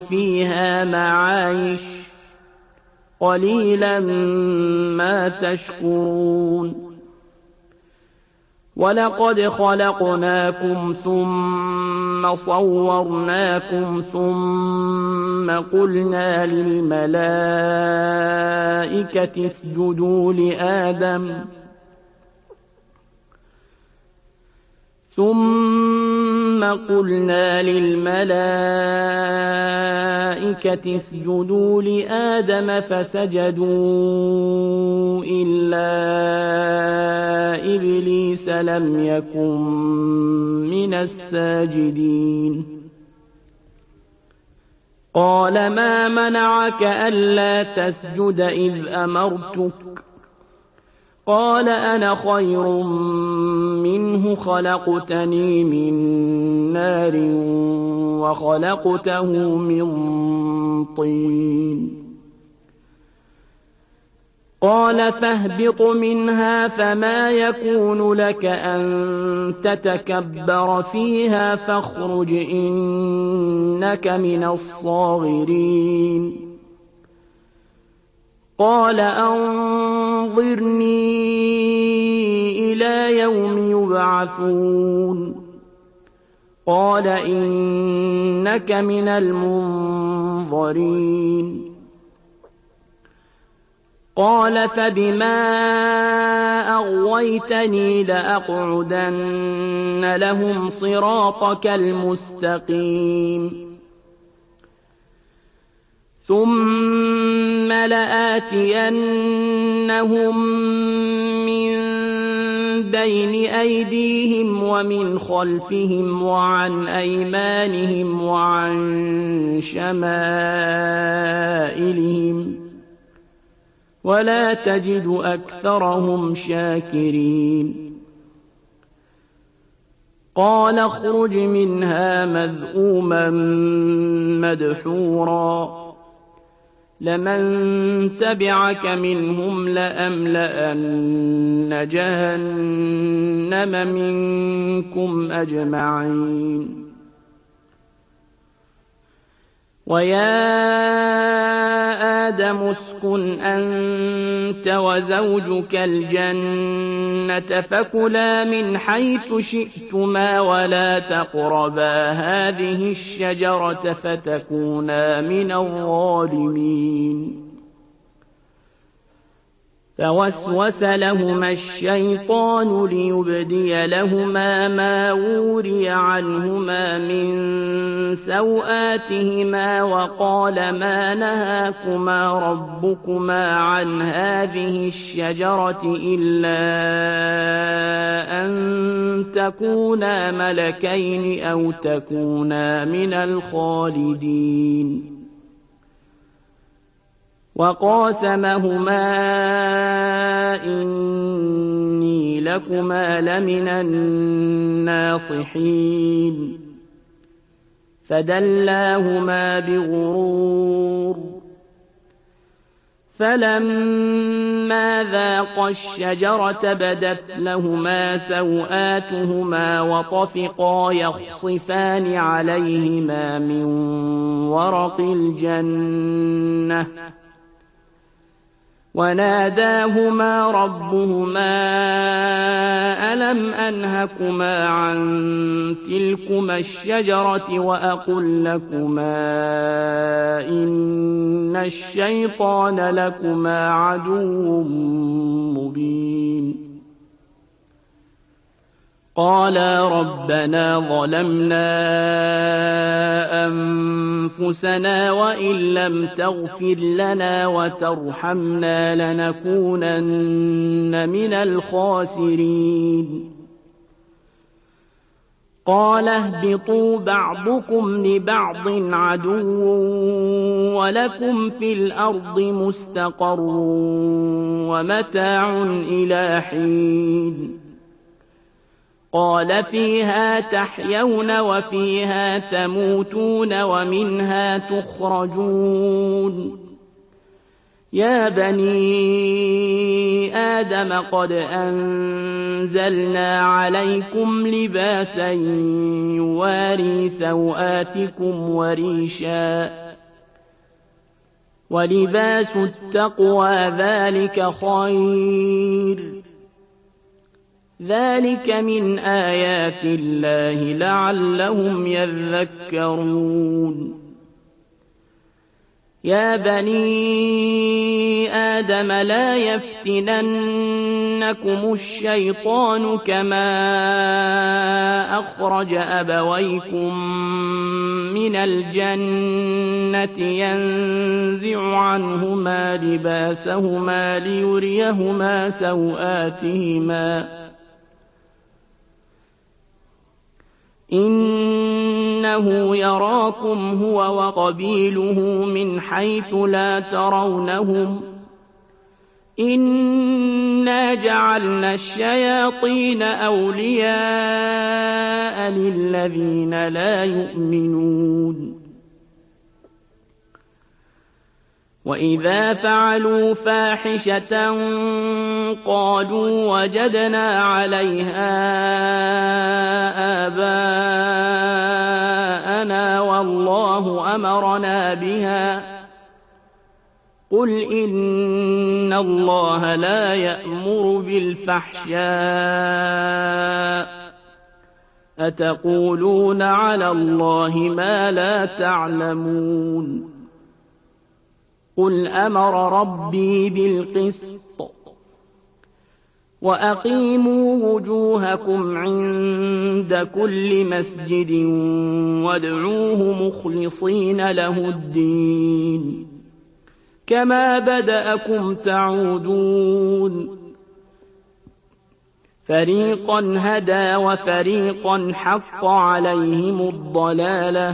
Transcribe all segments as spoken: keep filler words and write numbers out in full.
فيها معايش قليلا ما تشكرون ولقد خلقناكم ثم صورناكم ثم قلنا للملائكة اسجدوا لآدم ثم قلنا للملائكة اسجدوا لآدم فسجدوا إلا إبليس لم يكن من الساجدين قال ما منعك ألا تسجد إذ أمرتك قال أنا خير منه خلقتني من نار وخلقته من طين قال فاهبط منها فما يكون لك أن تتكبر فيها فاخرج إنك من الصاغرين قال أنظرني إلى يوم يبعثون قال إنك من المنظرين قال فبما أغويتني لأقعدن لهم صراطك المستقيم ثم لآتينهم من بين أيديهم ومن خلفهم وعن أيمانهم وعن شمائلهم ولا تجد أكثرهم شاكرين قال اخرج منها مذءوما مدحورا لمن تبعك منهم لأملأن جهنم منكم أجمعين ويا آدم اسكن أنت وزوجك الجنة فكلا من حيث شئتما ولا تقربا هذه الشجرة فتكونا من الظالمين فوسوس لهما الشيطان ليبدي لهما ما وري عنهما من سوآتهما وقال ما نهاكما ربكما عن هذه الشجرة إلا أن تكونا ملكين أو تكونا من الخالدين وقاسمهما إني لكما لمن الناصحين فدلاهما بغرور فلما ذاقا الشجرة بدت لهما سوآتهما وطفقا يخصفان عليهما من ورق الجنة وناداهما ربهما ألم أنهكما عن تلكما الشجرة وأقل لكما إن الشيطان لكما عدو مبين قالا ربنا ظلمنا أنفسنا وإن لم تغفر لنا وترحمنا لنكونن من الخاسرين قال اهبطوا بعضكم لبعض عدو ولكم في الأرض مستقر ومتاع إلى حين قال فيها تحيون وفيها تموتون ومنها تخرجون يا بني آدم قد أنزلنا عليكم لباسا يواري سوآتكم وريشا ولباس التقوى ذلك خير ذلك من آيات الله لعلهم يذكرون يا بني آدم لا يفتننكم الشيطان كما أخرج أبويكم من الجنة ينزع عنهما لباسهما ليريهما سوآتهما إنه يراكم هو وقبيله من حيث لا ترونهم إنا جعلنا الشياطين أولياء للذين لا يؤمنون وإذا فعلوا فاحشة قالوا وجدنا عليها آباءنا والله أمرنا بها قل إن الله لا يأمر بالفحشاء أتقولون على الله ما لا تعلمون قل أمر ربي بالقسط وأقيموا وجوهكم عند كل مسجد وادعوه مخلصين له الدين كما بدأكم تعودون فريقا هدى وفريقا حق عليهم الضلالة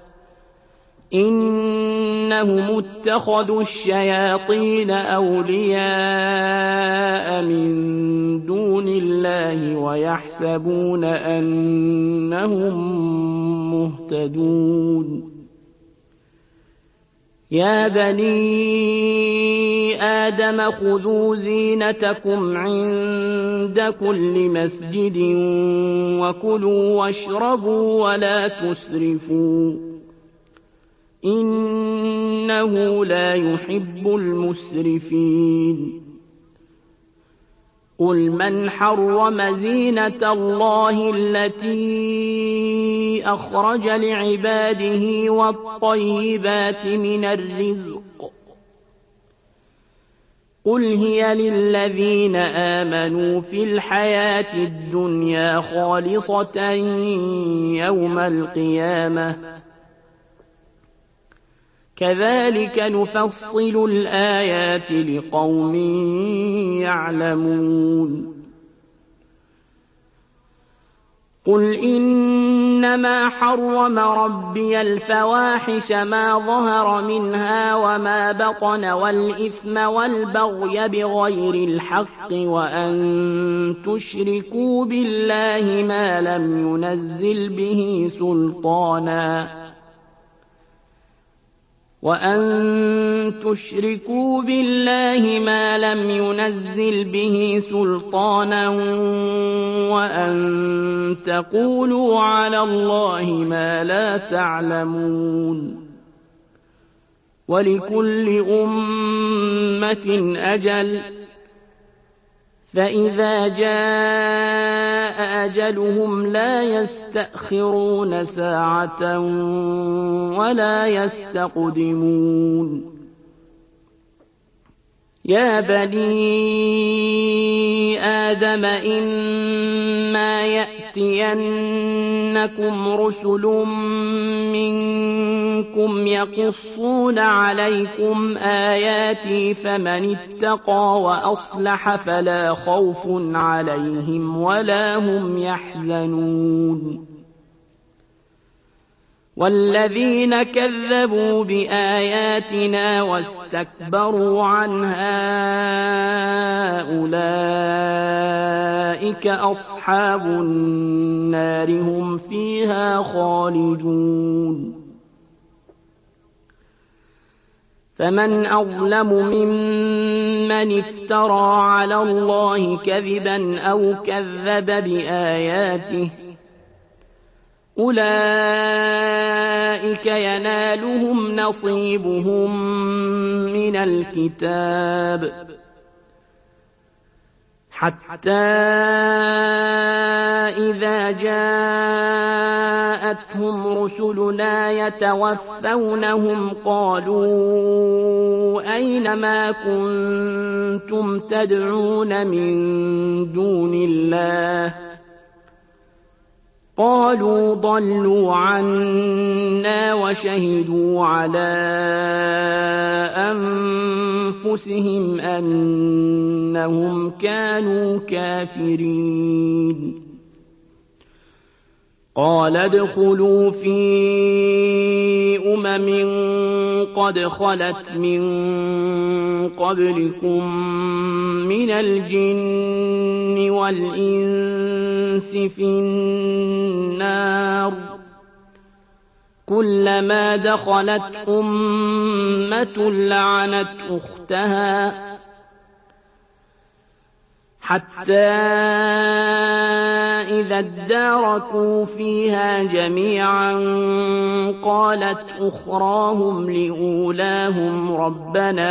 إنهم اتخذوا الشياطين أولياء من دون الله ويحسبون أنهم مهتدون يا بني آدم خذوا زينتكم عند كل مسجد وكلوا واشربوا ولا تسرفوا إنه لا يحب المسرفين قل من حرم زينة الله التي أخرج لعباده والطيبات من الرزق قل هي للذين آمنوا في الحياة الدنيا خالصة يوم القيامة كذلك نفصل الآيات لقوم يعلمون قل إنما حرم ربي الفواحش ما ظهر منها وما بطن والإثم والبغي بغير الحق وأن تشركوا بالله ما لم ينزل به سلطانا وأن تشركوا بالله ما لم ينزل به سلطانا وأن تقولوا على الله ما لا تعلمون ولكل أمة أجل فإذا جاء أجلهم لا يستأخرون ساعة ولا يستقدمون يا بني آدم إما يأتينكم رسل منكم يقصون عليكم آياتي فمن اتقى وأصلح فلا خوف عليهم ولا هم يحزنون والذين كذبوا بآياتنا واستكبروا عنها أولئك أصحاب النار هم فيها خالدون فمن أظلم ممن افترى على الله كذبا أو كذب بآياته أولئك ينالهم نصيبهم من الكتاب حتى إذا جاءتهم رسلنا يتوفونهم قالوا أين ما كنتم تدعون من دون الله قالوا ضلوا عنا وشهدوا على أنفسهم أنهم كانوا كافرين قال ادخلوا في أمم قد خلت من قبلكم من الجن والإنس في النار كلما دخلت أمة لعنت أختها حتى إذا اداركوا فيها جميعا قالت أخراهم لأولاهم ربنا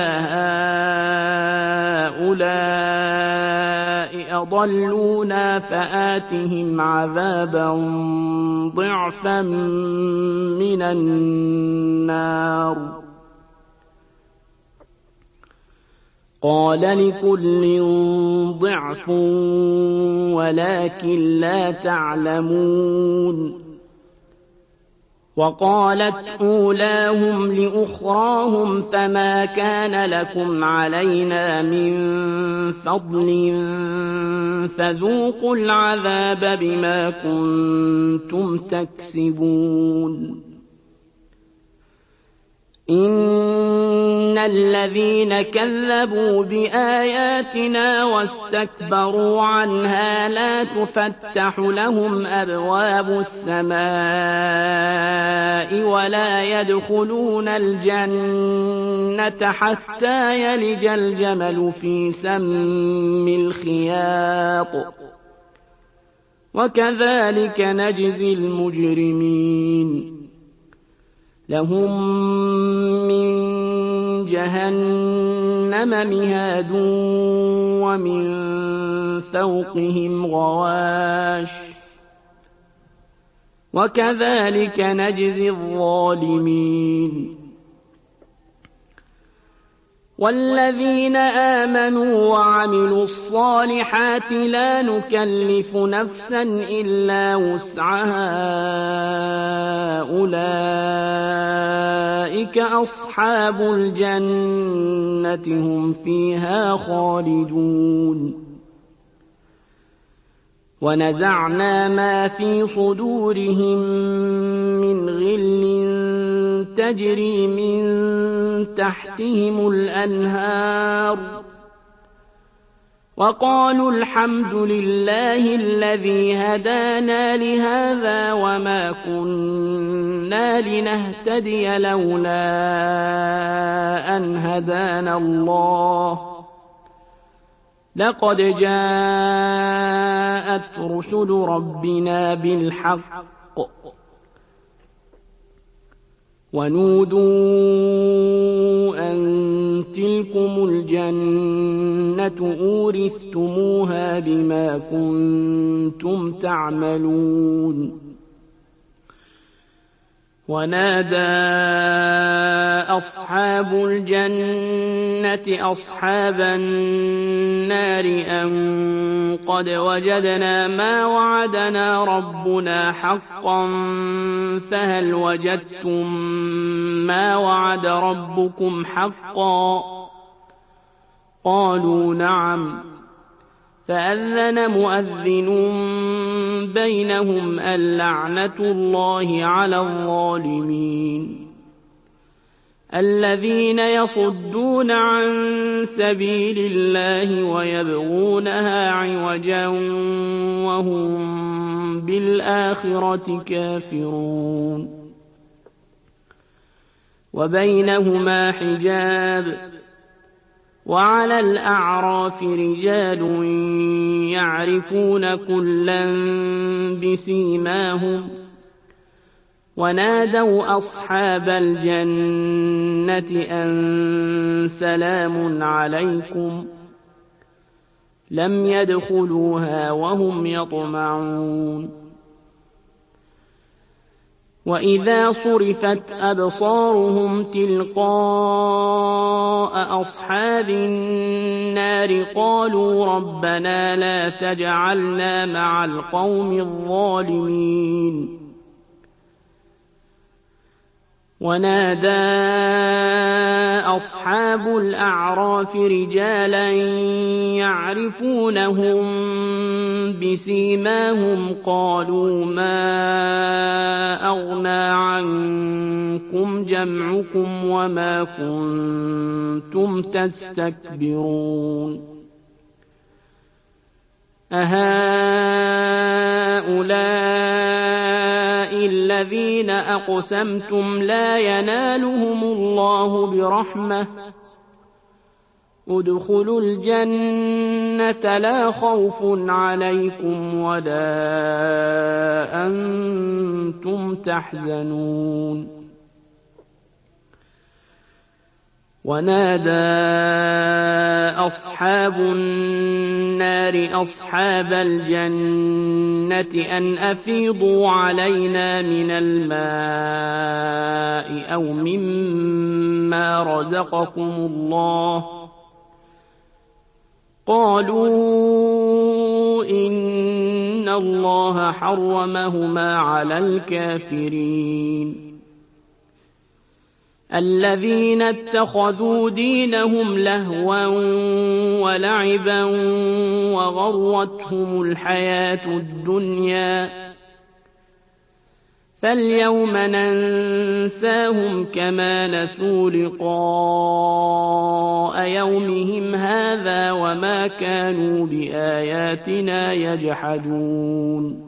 هؤلاء أضلونا فآتهم عذابا ضعفا من النار قال لكل ضعف ولكن لا تعلمون وقالت أولاهم لأخراهم فما كان لكم علينا من فضل فذوقوا العذاب بما كنتم تكسبون إن الذين كذبوا بآياتنا واستكبروا عنها لا تفتح لهم أبواب السماء ولا يدخلون الجنة حتى يلج الجمل في سم الخياط وكذلك نجزي المجرمين لهم من جهنم مهاد ومن فوقهم غواش وكذلك نجزي الظالمين والذين آمنوا وعملوا الصالحات لا نكلف نفسا إلا وسعها أولئك أصحاب الجنة هم فيها خالدون ونزعنا ما في صدورهم من غل تجري من تحتهم الأنهار وقالوا الحمد لله الذي هدانا لهذا وما كنا لنهتدي لولا أن هدانا الله لقد جاءت رسل ربنا بالحق ونودوا أن تلكم الجنة أورثتموها بما كنتم تعملون ونادى أصحاب الجنة أصحاب النار أن قد وجدنا ما وعدنا ربنا حقا فهل وجدتم ما وعد ربكم حقا قالوا نعم فأذن مؤذن بينهم اللعنة الله على الظالمين الذين يصدون عن سبيل الله ويبغونها عوجا وهم بالآخرة كافرون وبينهما حجاب وعلى الأعراف رجال يعرفون كلا بسيماهم ونادوا أصحاب الجنة أن سلام عليكم لم يدخلوها وهم يطمعون وإذا صرفت أبصارهم تلقاء أصحاب النار قالوا ربنا لا تجعلنا مع القوم الظالمين ونادى أصحاب الأعراف رجالا يعرفونهم بسيماهم قالوا ما أغنى عنكم جمعكم وما كنتم تستكبرون أهؤلاء الذين أقسمتم لا ينالهم الله برحمة ادخلوا الجنة لا خوف عليكم ولا أنتم تحزنون ونادى أصحاب النار أصحاب الجنة أن أفيضوا علينا من الماء أو مما رزقكم الله قالوا إن الله حرمهما على الكافرين الذين اتخذوا دينهم لهوا ولعبا وغرتهم الحياة الدنيا فاليوم ننساهم كما نسوا لقاء يومهم هذا وما كانوا بآياتنا يجحدون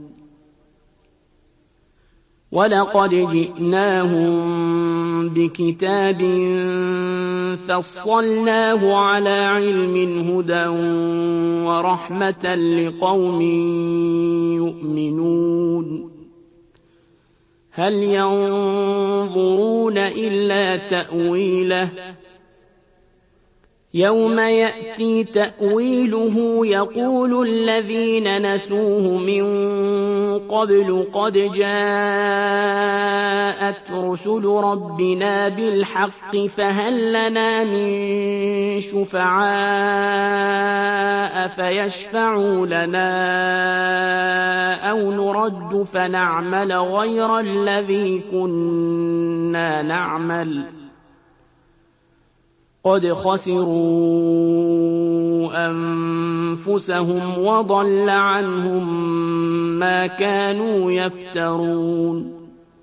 ولقد جئناهم بكتاب فصلناه على علم هدى ورحمة لقوم يؤمنون هل ينظرون إلا تأويله يوم يأتي تأويله يقول الذين نسوه من قبل قد جاءت رسل ربنا بالحق فهل لنا من شفعاء فيشفعوا لنا أو نرد فنعمل غير الذي كنا نعمل قد خسروا أنفسهم وضل عنهم ما كانوا يفترون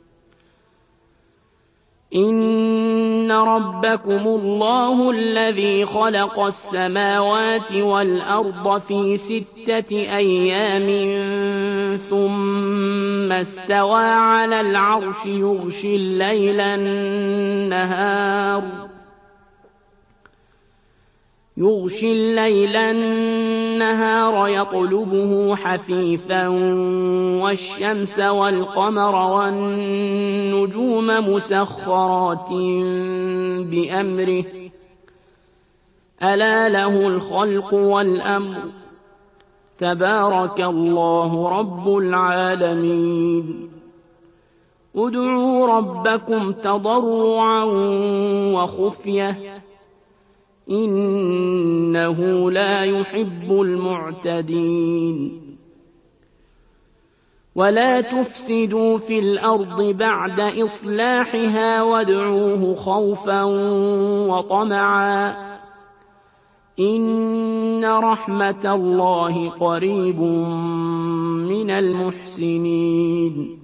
إن ربكم الله الذي خلق السماوات والأرض في ستة أيام ثم استوى على العرش يغشي الليل النهار يغشي الليل النهار يطلبه حثيثا والشمس والقمر والنجوم مسخرات بأمره ألا له الخلق والأمر تبارك الله رب العالمين ادعوا ربكم تضرعا وخفية إنه لا يحب المعتدين ولا تفسدوا في الأرض بعد إصلاحها وادعوه خوفا وطمعا إن رحمة الله قريب من المحسنين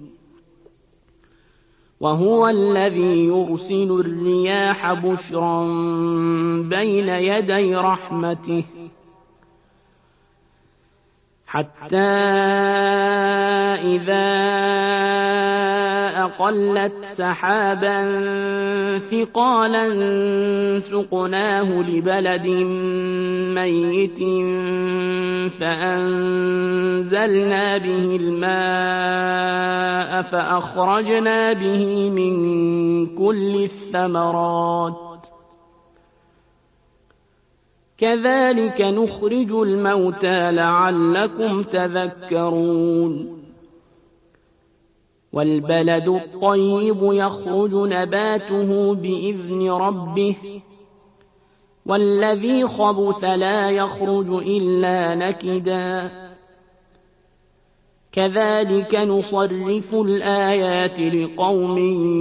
وهو الذي يرسل الرياح بشرا بين يدي رحمته حتى إذا أقلت سحابا ثقالا سقناه لبلد ميت فأنزلنا به الماء فأخرجنا به من كل الثمرات كذلك نخرج الموتى لعلكم تذكرون والبلد الطيب يخرج نباته بإذن ربه والذي خبث لا يخرج إلا نكدا كذلك نصرف الآيات لقوم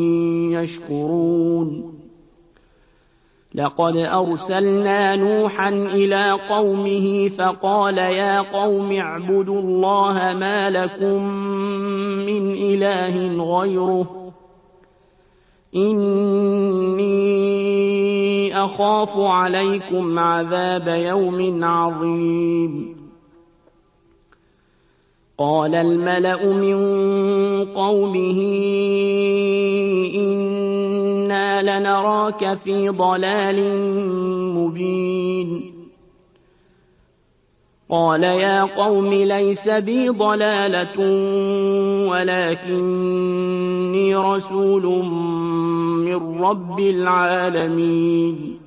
يشكرون لقد أرسلنا نوحا إلى قومه فقال يا قوم اعبدوا الله ما لكم من إله غيره إني أخاف عليكم عذاب يوم عظيم قال الملأ من قومه إنا لنراك في ضلال مبين قال يا قوم ليس بي ضلالة ولكني رسول من رب العالمين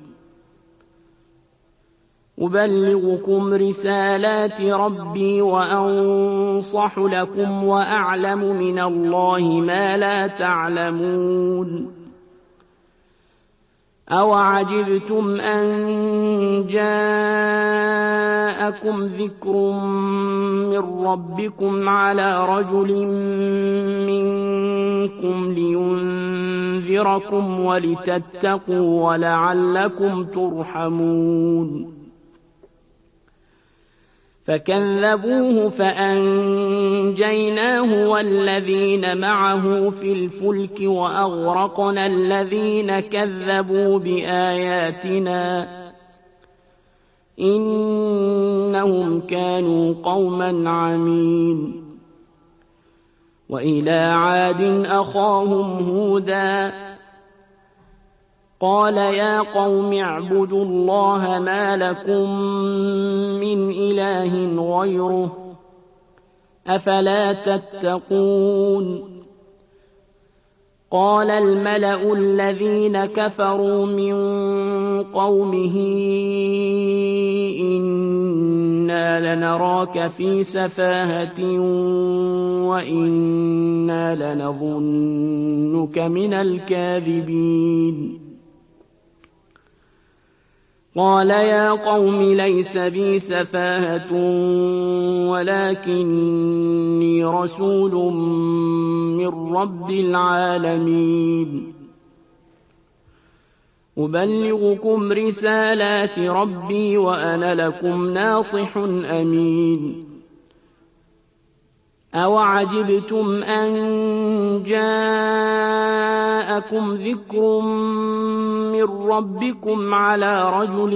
أبلغكم رسالات ربي وأنصح لكم وأعلم من الله ما لا تعلمون أوعجبتم أن جاءكم ذكر من ربكم على رجل منكم لينذركم ولتتقوا ولعلكم ترحمون فكذبوه فأنجيناه والذين معه في الفلك وأغرقنا الذين كذبوا بآياتنا إنهم كانوا قوما عمين وإلى عاد أخاهم هودا قال يا قوم اعبدوا الله ما لكم من إله غيره أفلا تتقون قال الملأ الذين كفروا من قومه إنا لنراك في سفاهة وإنا لنظنك من الكاذبين قال يا قوم ليس بي سفاهة ولكني رسول من رب العالمين أبلغكم رسالات ربي وأنا لكم ناصح أمين أوعجبتم أن جاءكم ذكر من ربكم على رجل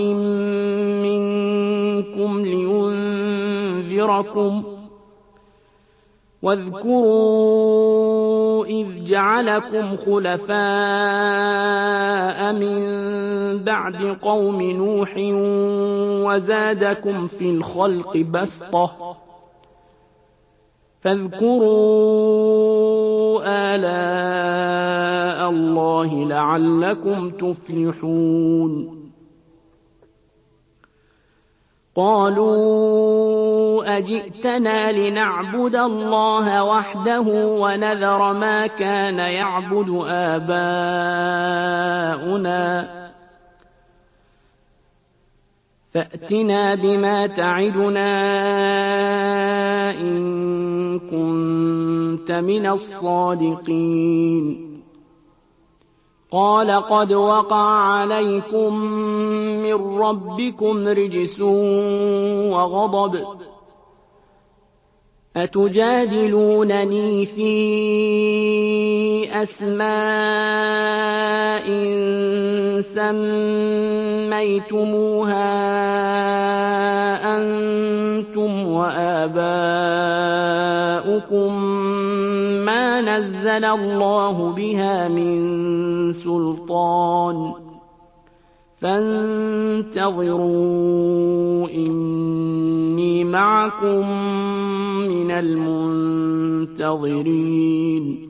منكم لينذركم واذكروا إذ جعلكم خلفاء من بعد قوم نوح وزادكم في الخلق بسطة فاذكروا آلاء الله لعلكم تفلحون قالوا أجئتنا لنعبد الله وحده ونذر ما كان يعبد آباؤنا فأتنا بما تعدنا إن كنت من الصادقين قال قد وقع عليكم من ربكم رجس وغضب أتجادلونني في أسماء سميتموها أنتم وآباؤكم ما نزل الله بها من سلطان فانتظروا إني معكم من المنتظرين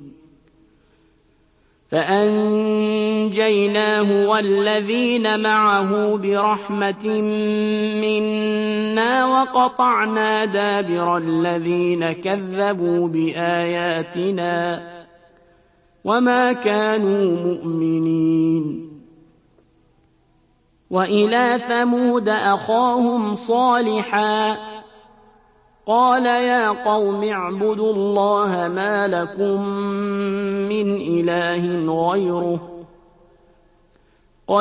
فأنجيناه والذين معه برحمة منا وقطعنا دابر الذين كذبوا بآياتنا وما كانوا مؤمنين وإلى ثمود أخاهم صالحا قال يا قوم اعبدوا الله ما لكم من إله غيره قد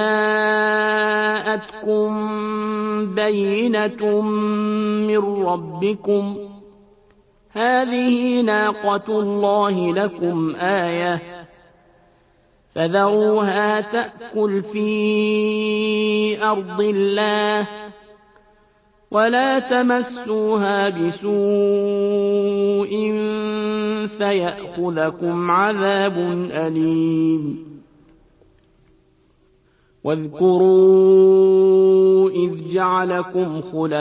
جاءتكم بينة من ربكم هذه ناقة الله لكم آية فذروها تأكل في أرض الله ولا تمسوها بسوء فيأخذكم عذاب أليم واذكروا إذ جعلكم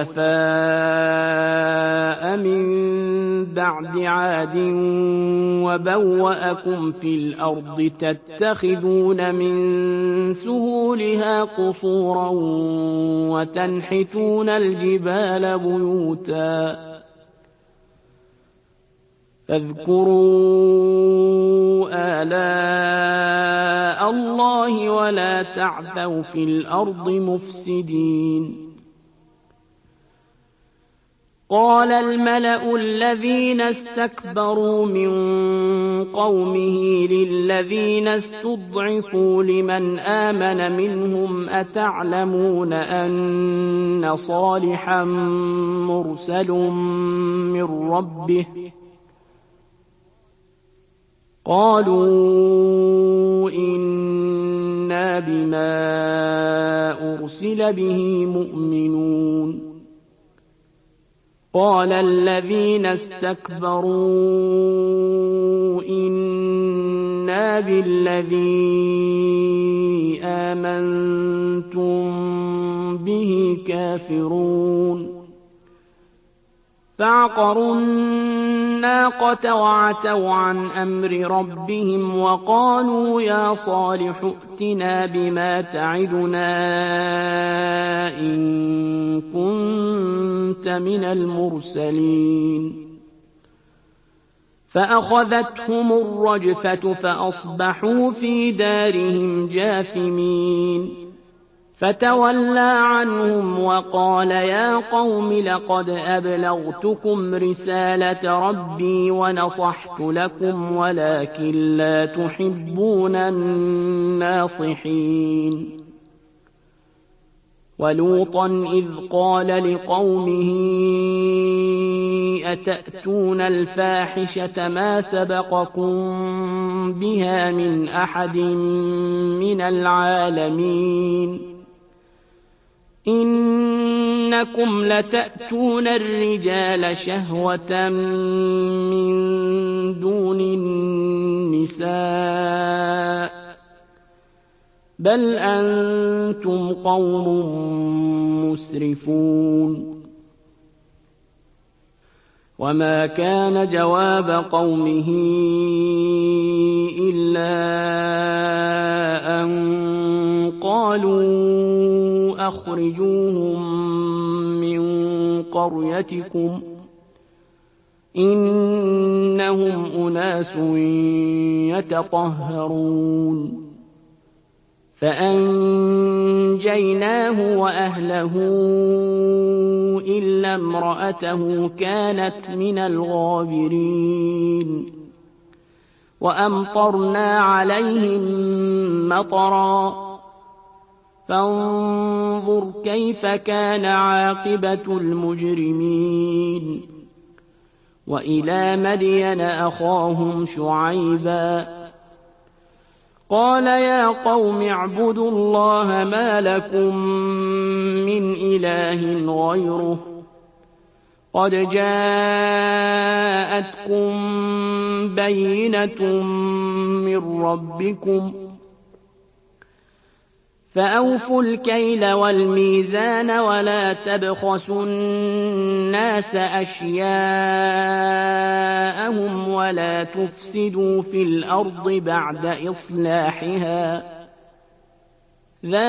خلفاء من بعد عاد وبوأكم في الأرض تتخذون من سهولها قصورا وتنحتون الجبال بيوتا فاذكروا آلاء الله ولا تعثوا في الأرض مفسدين قال الملأ الذين استكبروا من قومه للذين استضعفوا لمن آمن منهم أتعلمون أن صالحا مرسل من ربه قالوا إنا بما أرسل به مؤمنون قال الذين استكبروا إنا بالذي آمنتم به كافرون فعقروا الناقة وعتوا عن أمر ربهم وقالوا يا صالح ائتنا بما تعدنا إن كنت من المرسلين فأخذتهم الرجفة فأصبحوا في دارهم جاثمين فتولى عنهم وقال يا قوم لقد أبلغتكم رسالة ربي ونصحت لكم ولكن لا تحبون الناصحين ولوطا إذ قال لقومه أتأتون الفاحشة ما سبقكم بها من أحد من العالمين إنكم لتأتون الرجال شهوة من دون النساء بل أنتم قوم مسرفون وما كان جواب قومه إلا أن قالوا أخرجوهم من قريتكم إنهم أناس يتطهرون فأنجيناه وأهله إلا امرأته كانت من الغابرين وأمطرنا عليهم مطرا فانظر كيف كان عاقبة المجرمين وإلى مدين أخاهم شعيبا قال يا قوم اعبدوا الله ما لكم من إله غيره قد جاءتكم بينة من ربكم فأوفوا الكيل والميزان ولا تبخسوا الناس أشياءهم ولا تفسدوا في الأرض بعد إصلاحها